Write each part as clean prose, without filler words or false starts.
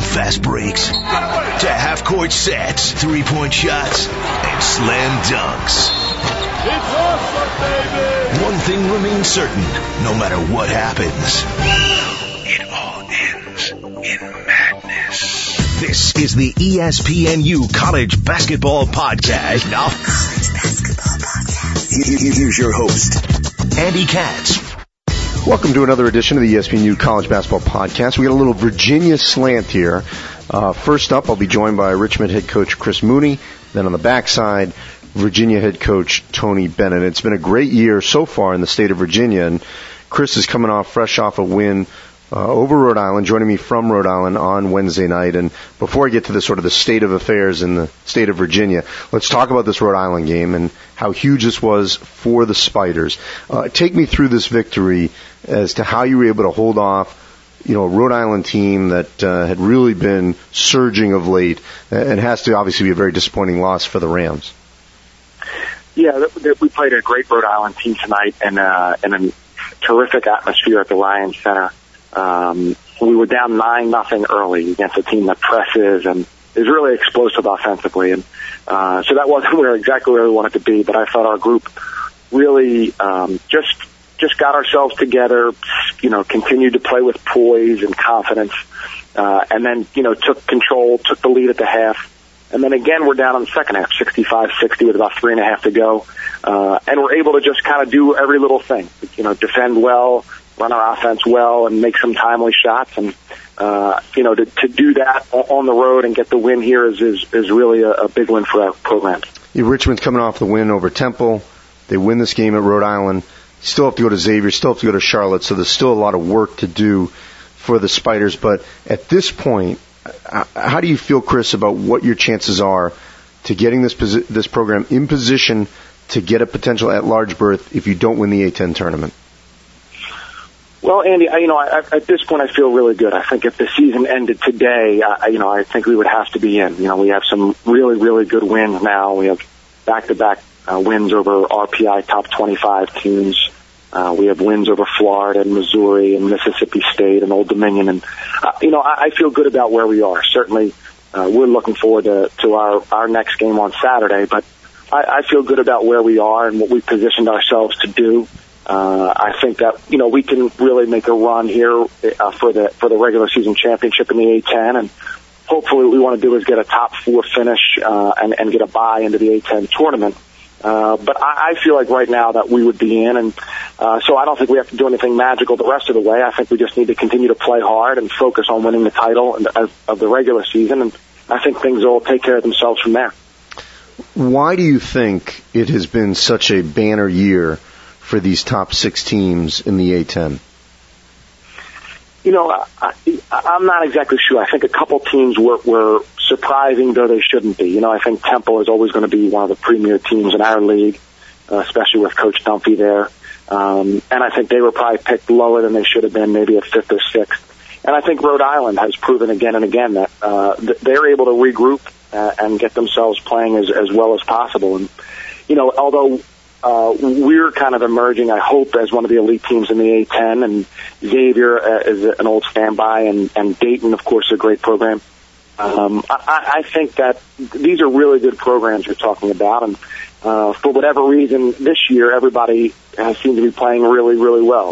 fast breaks to half-court sets, three-point shots, and slam dunks. It's awesome, baby! One thing remains certain, no matter what happens. It all ends in madness. This is the ESPNU College Basketball Podcast. Now, College Basketball Podcast. Here's your host, Andy Katz. Welcome to another edition of the ESPNU College Basketball Podcast. We got a little Virginia slant here. First up, I'll be joined by Richmond head coach Chris Mooney. Then on the backside, Virginia head coach Tony Bennett. It's been a great year so far in the state of Virginia, and Chris is coming fresh off a win over Rhode Island, joining me from Rhode Island on Wednesday night. And before I get to the state of affairs in the state of Virginia, let's talk about this Rhode Island game and how huge this was for the Spiders. Take me through this victory as to how you were able to hold off, a Rhode Island team that had really been surging of late, and has to obviously be a very disappointing loss for the Rams. Yeah, we played a great Rhode Island team tonight in a terrific atmosphere at the Ryan Center. We were down 9-0 early against a team that presses and is really explosive offensively. And so that wasn't exactly where we wanted to be, but I thought our group really just got ourselves together, continued to play with poise and confidence, and then, took took the lead at the half. And then again, we're down in the second half, 65-60 with about 3.5 to go. And we're able to just kind of do every little thing, defend well, run our offense well, and make some timely shots. And, to do that on the road and get the win here is really a big win for our program. Richmond's coming off the win over Temple. They win this game at Rhode Island. Still have to go to Xavier, still have to go to Charlotte, so there's still a lot of work to do for the Spiders. But at this point, how do you feel, Chris, about what your chances are to getting this program in position to get a potential at-large berth if you don't win the A-10 tournament? Well, Andy, at this point I feel really good. I think if the season ended today, I think we would have to be in. We have some really, really good wins now. We have back-to-back wins over RPI top 25 teams. We have wins over Florida and Missouri and Mississippi State and Old Dominion. And, I feel good about where we are. Certainly, we're looking forward to our next game on Saturday, but I feel good about where we are and what we positioned ourselves to do. I think that, we can really make a run here for the regular season championship in the A-10, and hopefully what we want to do is get a top 4 finish and get a bye into the A-10 tournament. But I feel like right now that we would be in, and so I don't think we have to do anything magical the rest of the way. I think we just need to continue to play hard and focus on winning the title of the regular season, and I think things will take care of themselves from there. Why do you think it has been such a banner year for these top 6 teams in the A-10? I'm not exactly sure. I think a couple teams were surprising, though they shouldn't be. I think Temple is always going to be one of the premier teams in our league, especially with Coach Dunphy there. And I think they were probably picked lower than they should have been, maybe at 5th or 6th. And I think Rhode Island has proven again and again that they're able to regroup and get themselves playing as well as possible. And, although we're kind of emerging, I hope, as one of the elite teams in the A-10, and Xavier is an old standby, and Dayton, of course, is a great program. I think that these are really good programs you're talking about, and for whatever reason, this year, everybody has seemed to be playing really, really well.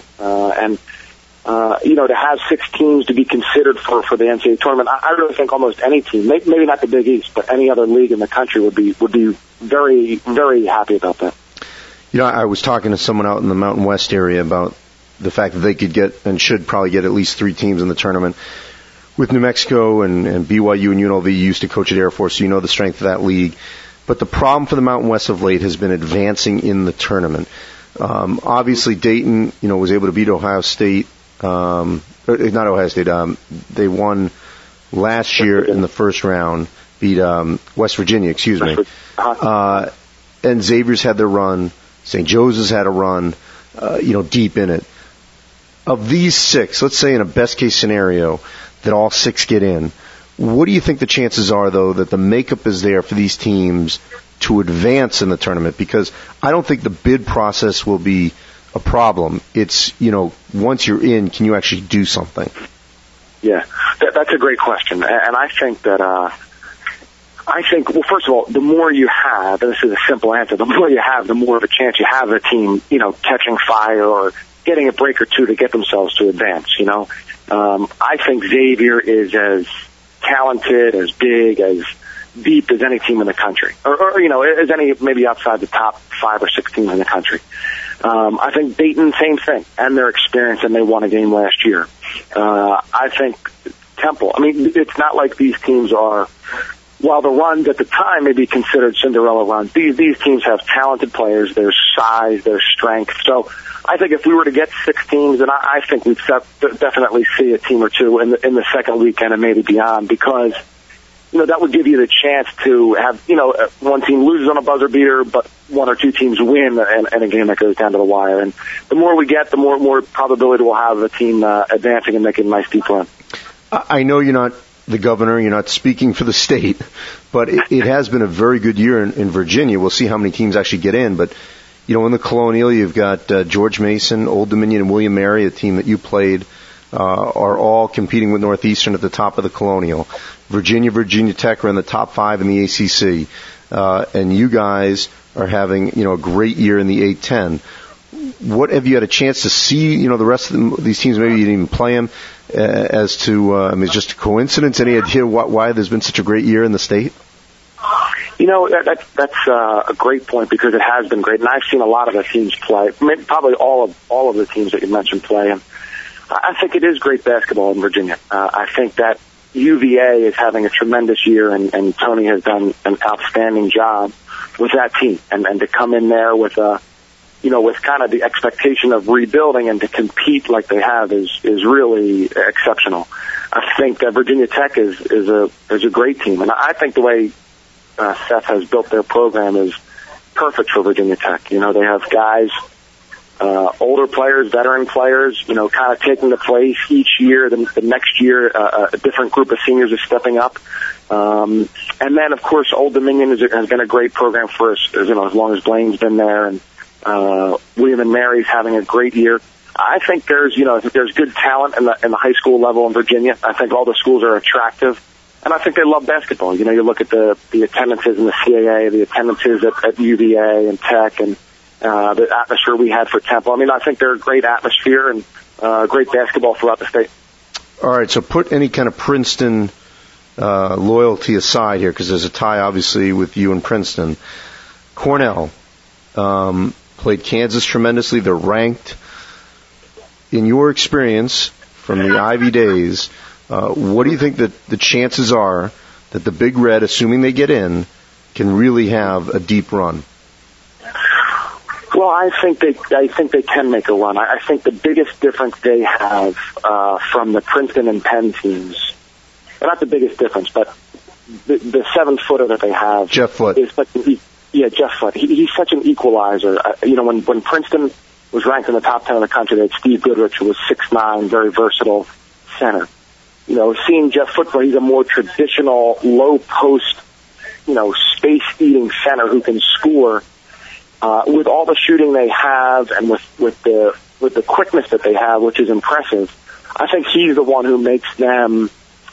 To have 6 teams to be considered for the NCAA tournament, I really think almost any team, maybe not the Big East, but any other league in the country would be very, very happy about that. I was talking to someone out in the Mountain West area about the fact that they could get and should probably get at least 3 teams in the tournament. With New Mexico and BYU and UNLV, you used to coach at Air Force, so you know the strength of that league. But the problem for the Mountain West of late has been advancing in the tournament. Obviously, Dayton, was able to beat Ohio State. Not Ohio State. They won last year in the first round, beat West Virginia, excuse me. And Xavier's had their run. St. Joseph's had a run, deep in it. Of these 6, let's say in a best-case scenario that all 6 get in, what do you think the chances are, though, that the makeup is there for these teams to advance in the tournament? Because I don't think the bid process will be a problem. It's, once you're in, can you actually do something? Yeah, that's a great question, and I think that well, first of all, the more you have, and this is a simple answer, the more you have, the more of a chance you have a team, catching fire or getting a break or two to get themselves to advance. I think Xavier is as talented, as big, as deep as any team in the country, or as any maybe outside the top 5 or 6 teams in the country. I think Dayton, same thing, and their experience, and they won a game last year. I think Temple, it's not like these teams are, while the runs at the time may be considered Cinderella runs, these teams have talented players, there's size, there's strength. So I think if we were to get 6 teams, then I think we'd definitely see a team or two in the second weekend and maybe beyond, because that would give you the chance to have, one team loses on a buzzer beater, but 1 or 2 teams win in a game that goes down to the wire. And the more we get, the more probability we'll have of a team advancing and making a nice deep run. I know you're not the governor, you're not speaking for the state, but it has been a very good year in Virginia. We'll see how many teams actually get in, but in the Colonial, you've got George Mason, Old Dominion, and William Mary, a team that you played, are all competing with Northeastern at the top of the Colonial. Virginia Tech are in the top 5 in the ACC, and you guys are having a great year in the A-10. What have you had a chance to see? The rest of these teams, maybe you didn't even play them. As to, it's just a coincidence. Any idea why there's been such a great year in the state? That's a great point, because it has been great, and I've seen a lot of the teams play. Probably all of the teams that you mentioned play, and I think it is great basketball in Virginia. I think that UVA is having a tremendous year, and Tony has done an outstanding job with that team, and to come in there with with kind of the expectation of rebuilding and to compete like they have is really exceptional. I think Virginia Tech is a great team, and I think the way Seth has built their program is perfect for Virginia Tech. They have guys, older players, veteran players, kind of taking the place each year. The next year, a different group of seniors is stepping up. And then, of course, Old Dominion has been a great program for us, as long as Blaine's been there, and William and Mary's having a great year. I think there's good talent in the high school level in Virginia. I think all the schools are attractive, and I think they love basketball. You look at the attendances in the CAA, the attendances at UVA and Tech, and the atmosphere we had for Temple. I think they're a great atmosphere and great basketball throughout the state. All right, so put any kind of Princeton loyalty aside here, because there's a tie, obviously, with you and Princeton. Cornell played Kansas tremendously. They're ranked. In your experience from the Ivy days, what do you think that the chances are that the Big Red, assuming they get in, can really have a deep run? Well, I think they can make a run. I think the biggest difference they have from the Princeton and Penn teams, well, not the biggest difference, but the 7-footer that they have, Jeff Foote. Jeff Foote. He's such an equalizer. When Princeton was ranked in the top 10 of the country, they had Steve Goodrich, who was 6'9", very versatile center. Seeing Jeff Foote, he's a more traditional, low post, space-eating center who can score. With all the shooting they have, and with the quickness that they have, which is impressive, I think he's the one who makes them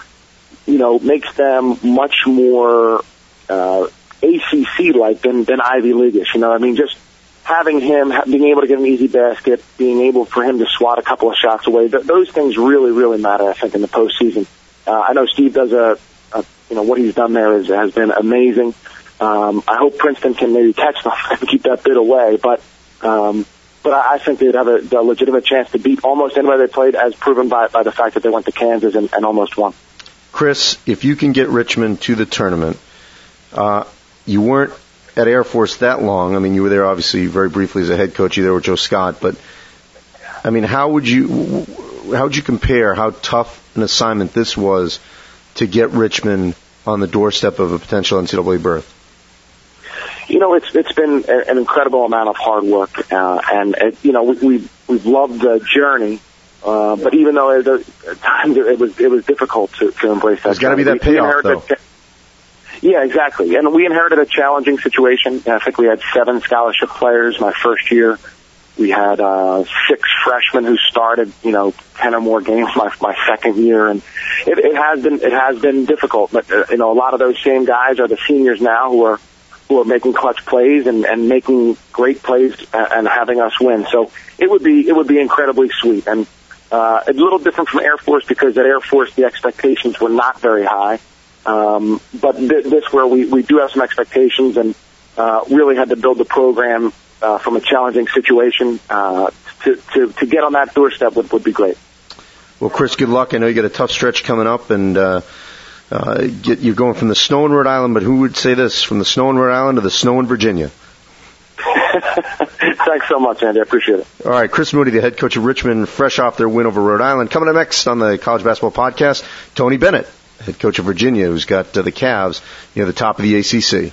much more ACC-like than Ivy League-ish. Just having him, being able to get an easy basket, being able for him to swat a couple of shots away, those things really, really matter, I think, in the postseason. I know Steve does what he's done there has been amazing. I hope Princeton can maybe catch them and keep that bit away, but I think they'd have a legitimate chance to beat almost anybody they played, as proven by the fact that they went to Kansas and almost won. Chris, if you can get Richmond to the tournament, you weren't at Air Force that long. You were there obviously very briefly as a head coach. You were there with Joe Scott, but how would you compare how tough an assignment this was to get Richmond on the doorstep of a potential NCAA berth? It's been an incredible amount of hard work, and we've loved the journey. But even though at times it was difficult to embrace that, there's got to be that payoff, though. Yeah, exactly. And we inherited a challenging situation. I think we had 7 scholarship players my first year. We had 6 freshmen who started, 10 or more games my second year, and it has been difficult. But a lot of those same guys are the seniors now who are making clutch plays and making great plays and having us win. So it would be incredibly sweet, and a little different from Air Force because at Air Force the expectations were not very high. But this where we do have some expectations and really had to build the program from a challenging situation to get on that doorstep would be great. Well, Chris, good luck. I know you got a tough stretch coming up, and you're going from the snow in Rhode Island, but who would say this? From the snow in Rhode Island to the snow in Virginia. Thanks so much, Andy. I appreciate it. All right, Chris Moody, the head coach of Richmond, fresh off their win over Rhode Island. Coming up next on the College Basketball Podcast, Tony Bennett, head coach of Virginia, who's got the Cavs near the top of the ACC.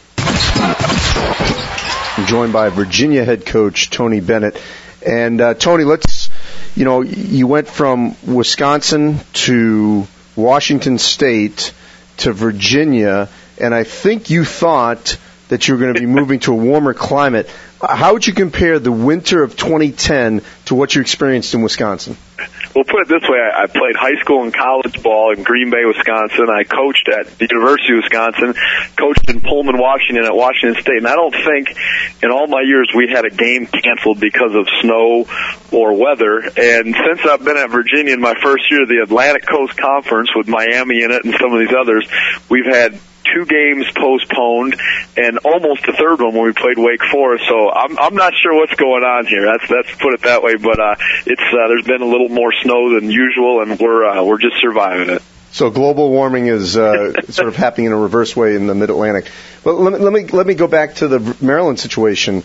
I'm joined by Virginia head coach Tony Bennett. And Tony, you went from Wisconsin to Washington State to Virginia, and I think you thought that you were going to be moving to a warmer climate. How would you compare the winter of 2010 to what you experienced in Wisconsin? Well, put it this way, I played high school and college ball in Green Bay, Wisconsin. I coached at the University of Wisconsin, coached in Pullman, Washington at Washington State. And I don't think in all my years we had a game canceled because of snow or weather. And since I've been at Virginia in my first year of the Atlantic Coast Conference with Miami in it and some of these others, we've had 2 games postponed, and almost the third one when we played Wake Forest. So I'm not sure what's going on here. That's put it that way. But there's been a little more snow than usual, and we're just surviving it. So global warming is sort of happening in a reverse way in the Mid-Atlantic. But let me go back to the Maryland situation.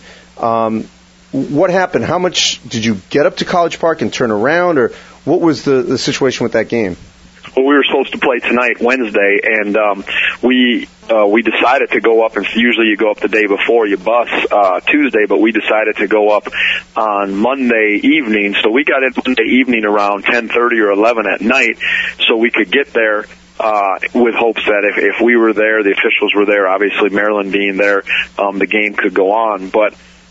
What happened? How much did you get up to College Park and turn around, or what was the situation with that game? Well, we were supposed to play tonight, Wednesday, and we decided to go up, and usually you go up the day before, you bus Tuesday, but we decided to go up on Monday evening. So we got in Monday evening around 10:30 or 11 at night, so we could get there with hopes that if we were there, the officials were there, obviously Maryland being there, the game could go on. But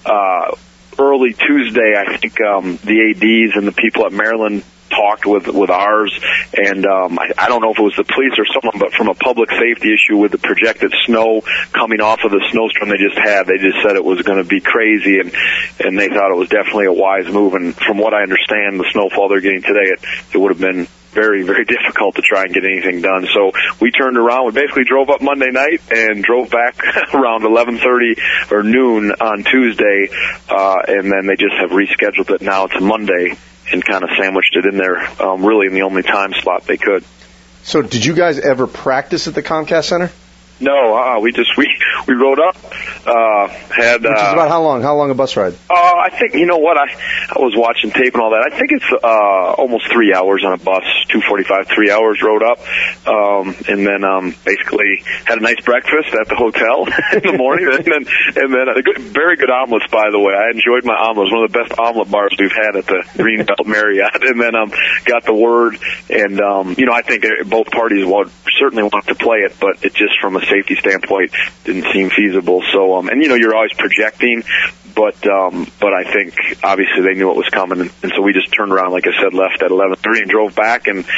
early Tuesday, I think the ADs and the people at Maryland talked with ours, and I don't know if it was the police or someone, but from a public safety issue with the projected snow coming off of the snowstorm they just had, they just said it was going to be crazy, and they thought it was definitely a wise move. And from what I understand, the snowfall they're getting today, it would have been very, very difficult to try and get anything done. So we turned around. We basically drove up Monday night and drove back around 11:30 or noon on Tuesday, and then they just have rescheduled it now to Monday and kind of sandwiched it in there, really in the only time slot they could. So did you guys ever practice at the Comcast Center? No, we rode up, had... Which is about how long? How long a bus ride? I think, you know what, I was watching tape and all that. I think it's almost 3 hours on a bus, 2:45, 3 hours rode up, and then basically had a nice breakfast at the hotel in the morning, and then very good omelets, by the way. I enjoyed my omelets, one of the best omelet bars we've had at the Greenbelt Marriott, and then got the word, and I think both parties certainly want to play it, but it just from a safety standpoint didn't seem feasible. So, and you're always projecting, but I think obviously they knew it was coming, and so we just turned around, like I said, left at 11:30 and drove back, and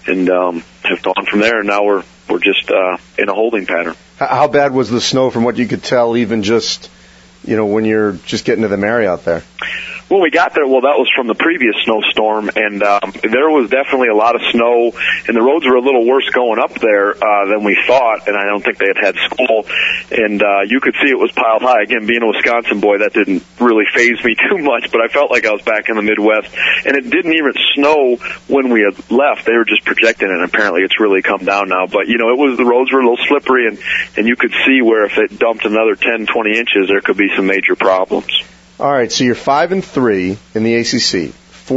have gone from there. And now we're just in a holding pattern. How bad was the snow, from what you could tell, even just when you're just getting to the Marriott there? When we got there, well, that was from the previous snowstorm, and there was definitely a lot of snow, and the roads were a little worse going up there than we thought, and I don't think they had school, and you could see it was piled high. Again, being a Wisconsin boy, that didn't really faze me too much, but I felt like I was back in the Midwest, and it didn't even snow when we had left. They were just projecting it, and apparently it's really come down now, but, the roads were a little slippery, and you could see where if it dumped another 10, 20 inches, there could be some major problems. All right, so you're 5-3 in the ACC,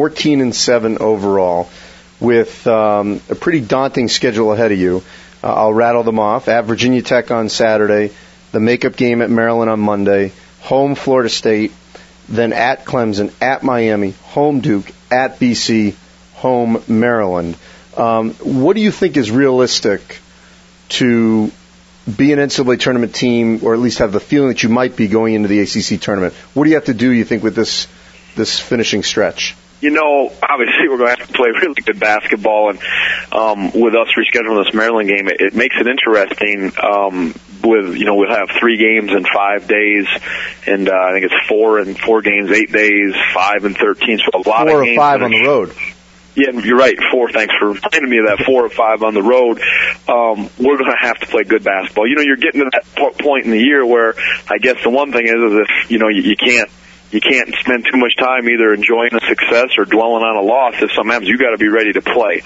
14-7 overall, with a pretty daunting schedule ahead of you. I'll rattle them off. At Virginia Tech on Saturday, the makeup game at Maryland on Monday, home Florida State, then at Clemson, at Miami, home Duke, at BC, home Maryland. What do you think is realistic to be an NCAA tournament team, or at least have the feeling that you might be going into the ACC tournament? What do you have to do, you think, with this this finishing stretch? Obviously we're going to have to play really good basketball, and with us rescheduling this Maryland game, it makes it interesting. We'll have 3 games in 5 days, and I think it's 4 and 4 games, 8 days, 5 and 13. So a lot of games. 4 or 5 on the road. Yeah, you're right. 4. Thanks for reminding me of that. 4 or 5 on the road. We're going to have to play good basketball. You're getting to that point in the year where I guess the one thing is if you can't spend too much time either enjoying the success or dwelling on a loss. If something happens, you got to be ready to play.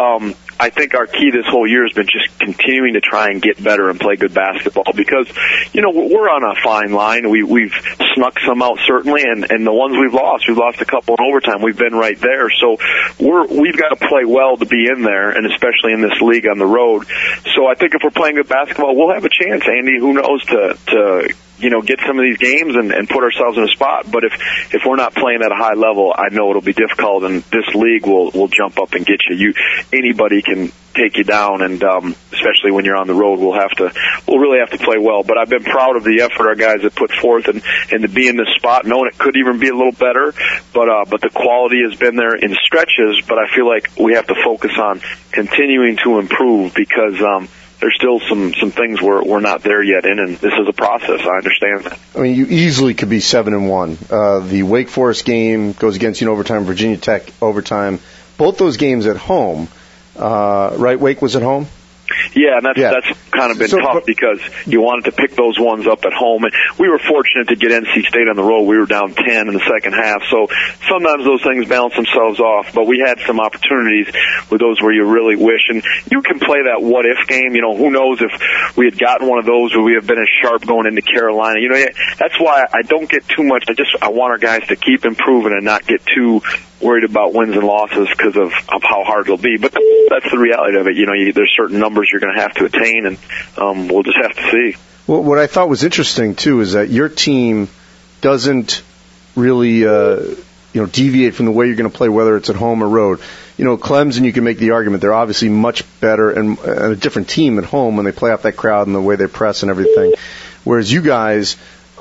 I think our key this whole year has been just continuing to try and get better and play good basketball because, we're on a fine line. We've snuck some out certainly, and the ones we've lost a couple in overtime. We've been right there. So we've got to play well to be in there, and especially in this league on the road. So I think if we're playing good basketball, we'll have a chance, Andy. Who knows to get some of these games and put ourselves in a spot. But if we're not playing at a high level, I know it'll be difficult, and this league will jump up and get you. Anybody can take you down, and especially when you're on the road, we'll really have to play well. But I've been proud of the effort our guys have put forth, and to be in this spot, knowing it could even be a little better. But the quality has been there in stretches. But I feel like we have to focus on continuing to improve because there's still some things we're not there yet in, and this is a process. I understand that. I mean, you easily could be 7-1. The Wake Forest game goes against you in overtime, Virginia Tech overtime. Both those games at home, right? Wake was at home? Yeah, and that's kind of been tough because you wanted to pick those ones up at home. And we were fortunate to get NC State on the road. We were down 10 in the second half. So sometimes those things balance themselves off. But we had some opportunities with those where you really wish. And you can play that what-if game. Who knows if we had gotten one of those, would we have been as sharp going into Carolina? That's why I don't get too much. I want our guys to keep improving and not get too worried about wins and losses because of how hard it'll be. But that's the reality of it. There's certain numbers you're going to have to attain, and we'll just have to see. Well, what I thought was interesting, too, is that your team doesn't really, deviate from the way you're going to play, whether it's at home or road. Clemson, you can make the argument, they're obviously much better and a different team at home when they play off that crowd and the way they press and everything. Whereas you guys,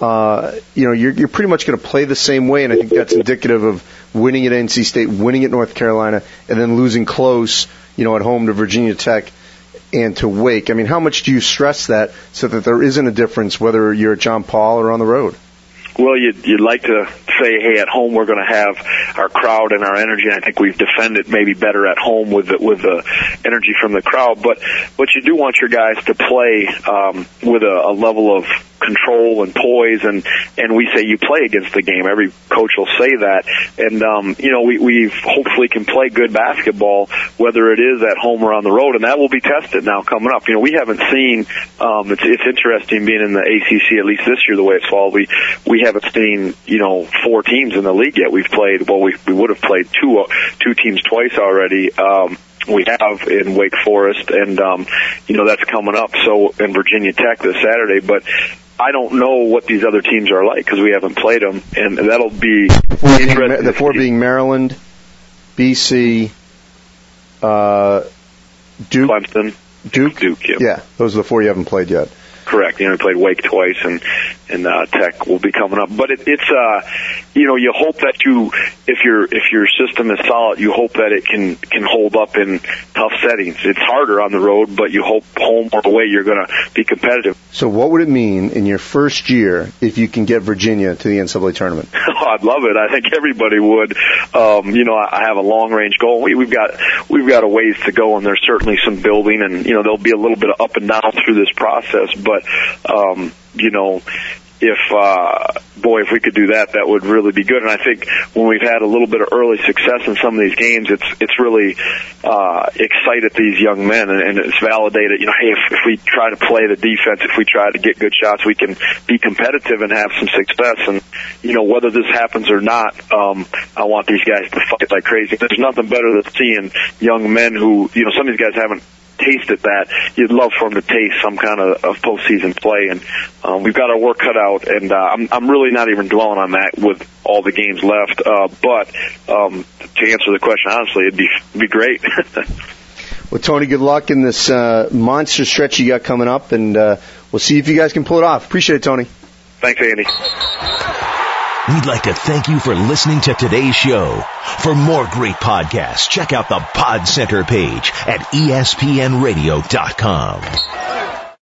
you're pretty much going to play the same way, and I think that's indicative of winning at NC State, winning at North Carolina, and then losing close, at home to Virginia Tech and to Wake. I mean, how much do you stress that so that there isn't a difference whether you're at John Paul or on the road? Well, you'd like to say, hey, at home we're going to have our crowd and our energy, and I think we've defended maybe better at home with the energy from the crowd. But you do want your guys to play with a level of control and poise, and we say you play against the game. Every coach will say that, and we hopefully can play good basketball whether it is at home or on the road, and that will be tested now coming up. We haven't seen. It's interesting being in the ACC, at least this year, the way it's fall. We haven't seen 4 teams in the league yet. We've played. Well, we would have played two teams twice already. We have in Wake Forest, and that's coming up. So in Virginia Tech this Saturday, but I don't know what these other teams are like because we haven't played them, and that'll be interesting. The 4 being Maryland, BC, Duke, Clemson, Duke. Yeah, those are the 4 you haven't played yet. Correct. We played Wake twice, and Tech will be coming up. But it's you hope that if your system is solid, you hope that it can hold up in tough settings. It's harder on the road, but you hope home or away you're going to be competitive. So what would it mean in your first year if you can get Virginia to the NCAA tournament? I'd love it. I think everybody would. I have a long range goal. We've got a ways to go, and there's certainly some building, and there'll be a little bit of up and down through this process, but if we could do that, that would really be good. And I think when we've had a little bit of early success in some of these games, it's really excited these young men, and it's validated. Hey, if we try to play the defense, if we try to get good shots, we can be competitive and have some success. And whether this happens or not, I want these guys to fight like crazy. There's nothing better than seeing young men who some of these guys haven't tasted that. You'd love for them to taste some kind of postseason play, and we've got our work cut out, and I'm really not even dwelling on that with all the games left, but to answer the question honestly, it'd be great. Well, Tony, good luck in this monster stretch you got coming up, and we'll see if you guys can pull it off. Appreciate it, Tony. Thanks, Andy. We'd like to thank you for listening to today's show. For more great podcasts, check out the Pod Center page at ESPNradio.com.